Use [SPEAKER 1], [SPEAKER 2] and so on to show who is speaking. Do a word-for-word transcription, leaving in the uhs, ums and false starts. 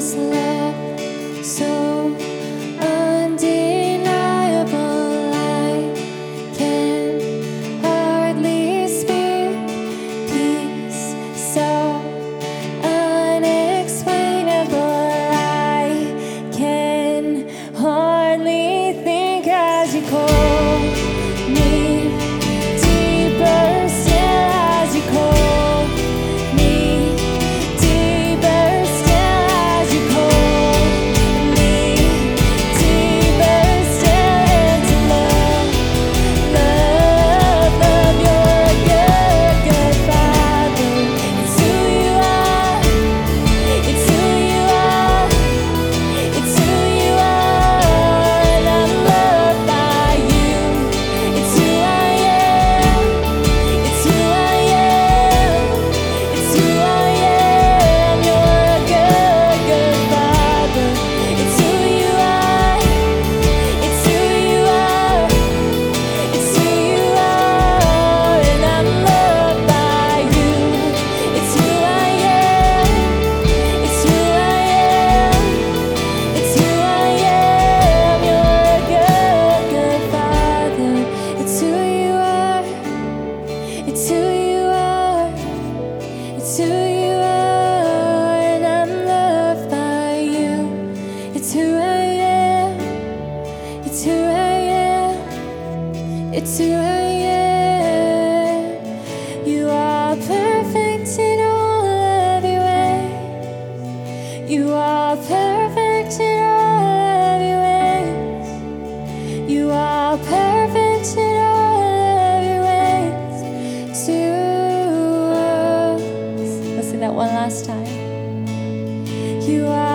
[SPEAKER 1] this love so undeniable. I can hardly speak. Peace so unexplainable. I can hardly think as you call me. Deeper still as you call me. Deeper still as you call me. Deeper still into love. Love, love, you're a good, good Father. It's who you are. It's who you are. It's who you are. And I'm loved by you. It's who I am. It's who I am. It's who I am. You're a good, good Father. It's who you are. It's who you are. It's who you are. And I'm loved by you. It's who I am. It's who I am. It's who I am. You're a good, good Father. It's who you are. It's who you are. It's who you are. And I'm loved by you. It's who I am. It's who I am. It's who I am. You are perfect in all of your ways. You are perfect in all of your ways. You are perfect in all of your ways to us. Let's sing that one last time. You are